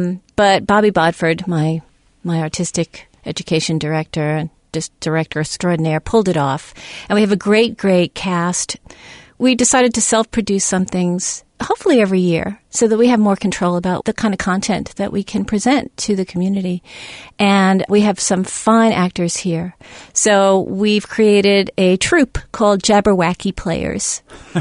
But Bobby Bodford, my artistic education director and just director extraordinaire, pulled it off. And we have a great cast. We decided to self-produce some things, hopefully every year, so that we have more control about the kind of content that we can present to the community. And we have some fine actors here. So we've created a troupe called Jabberwacky Players.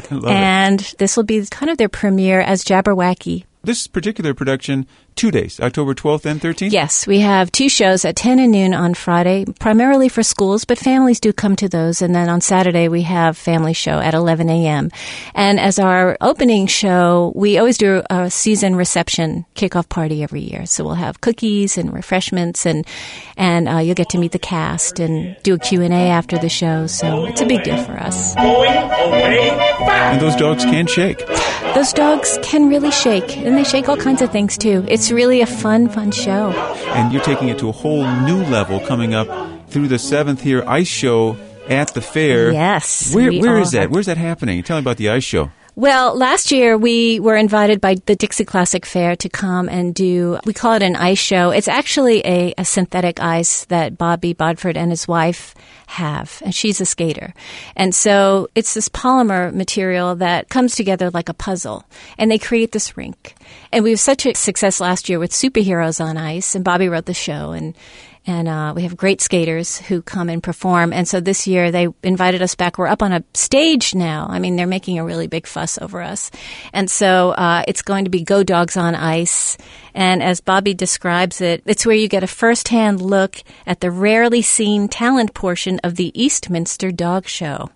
And this will be kind of their premiere as Jabberwacky. This particular production, 2 days, October 12th and 13th? Yes, we have 2 shows at 10 and noon on Friday, primarily for schools, but families do come to those. And then on Saturday, we have family show at 11 a.m. And as our opening show, we always do a season reception kickoff party every year. So we'll have cookies and refreshments, and you'll get to meet the cast and do a Q&A after the show. So it's a big deal for us. Going away fast. And those dogs can shake. Those dogs can really shake, and they shake all kinds of things, too. It's really a fun show. And you're taking it to a whole new level coming up through the 7th here Ice Show at the fair. Yes. Where is that? Where's that happening? Tell me about the Ice Show. Well, last year we were invited by the Dixie Classic Fair to come and we call it an ice show. It's actually a synthetic ice that Bobby Bodford and his wife have, and she's a skater. And so it's this polymer material that comes together like a puzzle, and they create this rink. And we have such a success last year with superheroes on ice, and Bobby wrote the show, and we have great skaters who come and perform. And so this year they invited us back. We're up on a stage now. I mean, they're making a really big fuss over us. And so it's going to be Go Dogs on Ice. And as Bobby describes it, it's where you get a first-hand look at the rarely seen talent portion of the Eastminster Dog Show.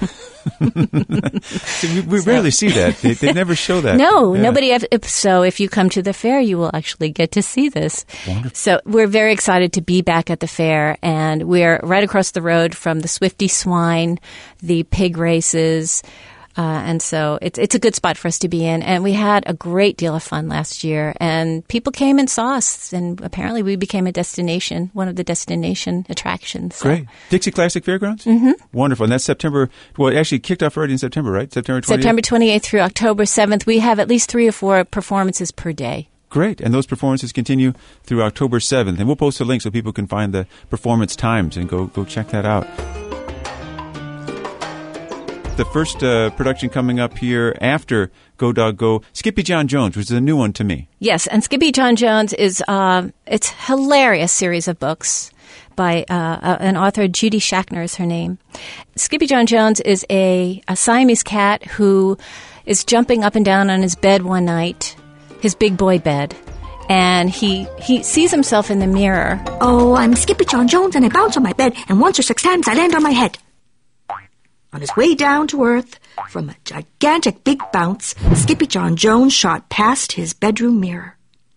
We rarely see that. They never show that. No, nobody. So if you come to the fair, you will actually get to see this. Wonderful. So we're very excited to be back at the fair, and we're right across the road from the Swifty Swine, the pig races. And so it's a good spot for us to be in. And we had a great deal of fun last year, and people came and saw us, and apparently we became a destination, one of the destination attractions. So. Great. Dixie Classic Fairgrounds? Mm-hmm. Wonderful. And that's September, well, it actually kicked off already in September, right? September 28th? September 28th through October 7th. We have at least 3 or 4 performances per day. Great. And those performances continue through October 7th. And we'll post a link so people can find the performance times and go check that out. The first production coming up here after Go Dog Go, Skippy John Jones, which is a new one to me. Yes, and Skippy John Jones is it's a hilarious series of books. by an author, Judy Schachner is her name. Skippy-John Jones is a Siamese cat who is jumping up and down on his bed one night, his big boy bed, and he sees himself in the mirror. Oh, I'm Skippy-John Jones, and I bounce on my bed, and once or 6 times I land on my head. On his way down to earth, from a gigantic big bounce, Skippy-John Jones shot past his bedroom mirror.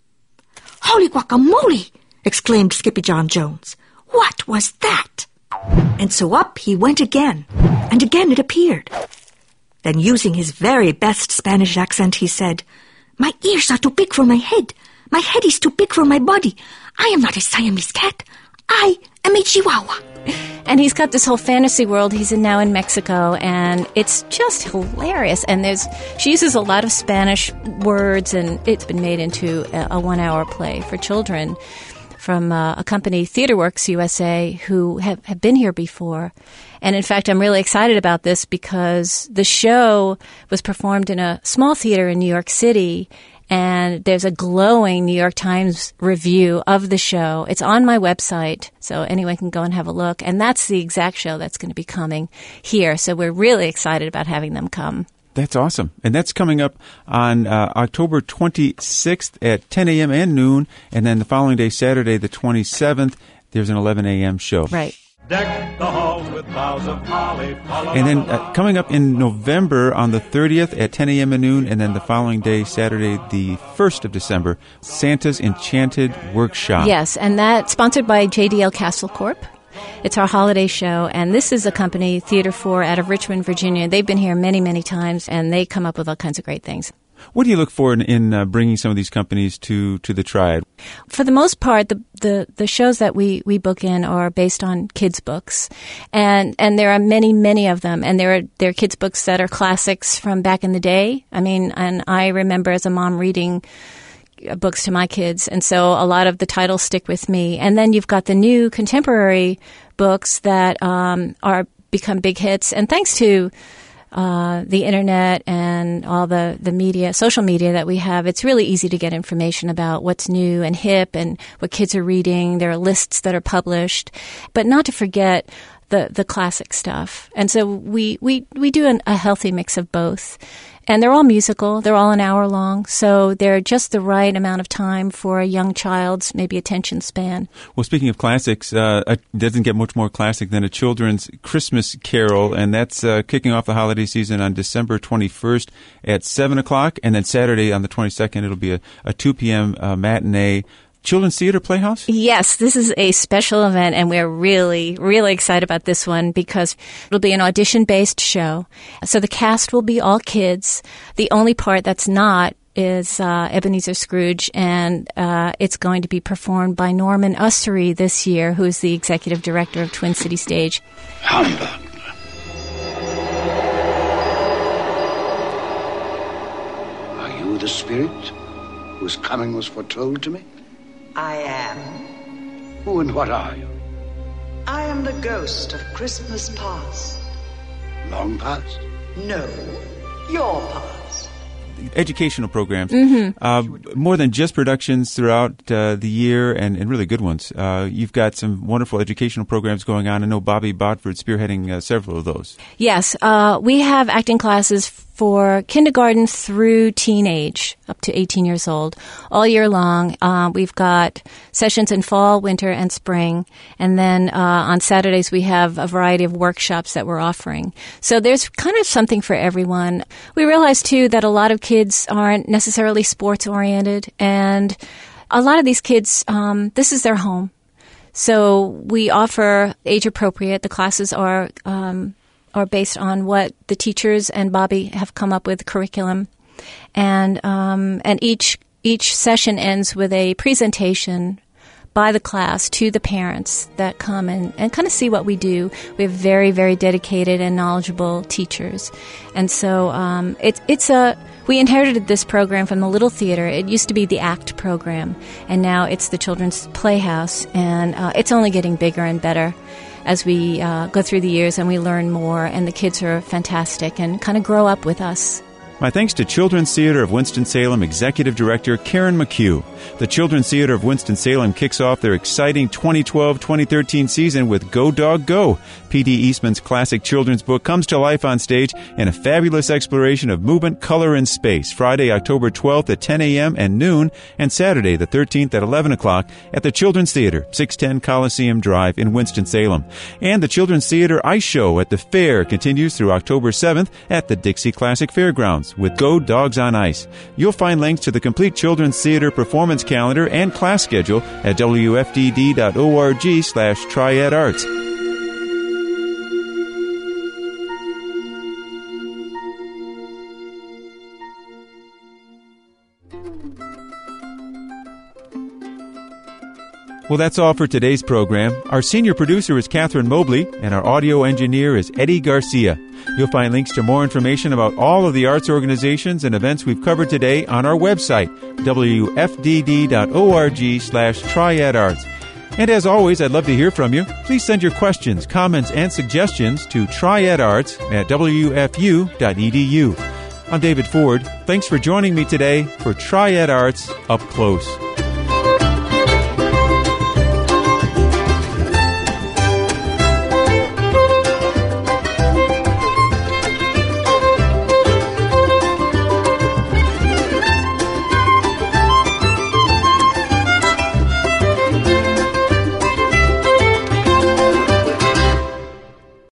Holy guacamole! Exclaimed Skippy-John Jones. What was that? And so up he went again, and again it appeared. Then, using his very best Spanish accent, he said, My ears are too big for my head. My head is too big for my body. I am not a Siamese cat. I am a Chihuahua. And he's got this whole fantasy world. He's now in Mexico, and it's just hilarious. And she uses a lot of Spanish words, and it's been made into a 1-hour play for children from a company, TheaterWorks USA, who have been here before. And in fact, I'm really excited about this because the show was performed in a small theater in New York City, and there's a glowing New York Times review of the show. It's on my website, so anyone can go and have a look. And that's the exact show that's going to be coming here. So we're really excited about having them come. That's awesome. And that's coming up on October 26th at 10 a.m. and noon. And then the following day, Saturday, the 27th, there's an 11 a.m. show. Right. Deck the halls with boughs of holly. And then coming up in November on the 30th at 10 a.m. and noon, and then the following day, Saturday, the 1st of December, Santa's Enchanted Workshop. Yes, and that's sponsored by JDL Castle Corp. It's our holiday show, and this is a company, Theater 4, out of Richmond, Virginia. They've been here many, many times, and they come up with all kinds of great things. What do you look for in bringing some of these companies to the Triad? For the most part, the shows that we book in are based on kids' books, and there are many, many of them, and there are kids' books that are classics from back in the day. I mean, and I remember as a mom reading books to my kids, and so a lot of the titles stick with me. And then you've got the new contemporary books that are become big hits, and thanks to the internet and all the media, social media that we have, it's really easy to get information about what's new and hip and what kids are reading. There are lists that are published, but not to forget the classic stuff. And so we do a healthy mix of both. And they're all musical. They're all an hour long. So they're just the right amount of time for a young child's maybe attention span. Well, speaking of classics, it doesn't get much more classic than a children's Christmas Carol. And that's kicking off the holiday season on December 21st at 7 o'clock. And then Saturday on the 22nd, it'll be a 2 p.m. Matinee. Children's Theater Playhouse? Yes, this is a special event, and we're really, really excited about this one because it'll be an audition-based show. So the cast will be all kids. The only part that's not is Ebenezer Scrooge, and it's going to be performed by Norman Ussery this year, who is the executive director of Twin City Stage. Humbug. Are you the spirit whose coming was foretold to me? I am. Who and what are you? I am the ghost of Christmas past. Long past? No, your past. Educational programs, Mm-hmm. more than just productions throughout the year, and really good ones. You've got some wonderful educational programs going on. I know Bobby Bodford spearheading several of those. Yes, we have acting classes for kindergarten through teenage, up to 18 years old, all year long. We've got sessions in fall, winter, and spring. And then on Saturdays, we have a variety of workshops that we're offering. So there's kind of something for everyone. We realize, too, that a lot of kids aren't necessarily sports-oriented. And a lot of these kids, this is their home. So we offer age-appropriate. The classes are based on what the teachers and Bobby have come up with curriculum, and each session ends with a presentation by the class to the parents that come and kind of see what we do. We have very, very dedicated and knowledgeable teachers, and so we inherited this program from the Little Theater. It used to be the ACT program, and now it's the Children's Playhouse, and it's only getting bigger and better as we go through the years and we learn more, and the kids are fantastic and kind of grow up with us. My thanks to Children's Theater of Winston-Salem Executive Director Karen McHugh. The Children's Theater of Winston-Salem kicks off their exciting 2012-2013 season with Go Dog Go. P.D. Eastman's classic children's book comes to life on stage in a fabulous exploration of movement, color, and space, Friday, October 12th at 10 a.m. and noon, and Saturday, the 13th at 11 o'clock at the Children's Theater, 610 Coliseum Drive in Winston-Salem. And the Children's Theater Ice Show at the Fair continues through October 7th at the Dixie Classic Fairgrounds with Go Dogs on Ice. You'll find links to the complete Children's Theater performance calendar and class schedule at wfdd.org/triadarts. Well, that's all for today's program. Our senior producer is Catherine Mobley, and our audio engineer is Eddie Garcia. You'll find links to more information about all of the arts organizations and events we've covered today on our website, wfdd.org/triadarts. And as always, I'd love to hear from you. Please send your questions, comments, and suggestions to triadarts@wfu.edu. I'm David Ford. Thanks for joining me today for Triad Arts Up Close.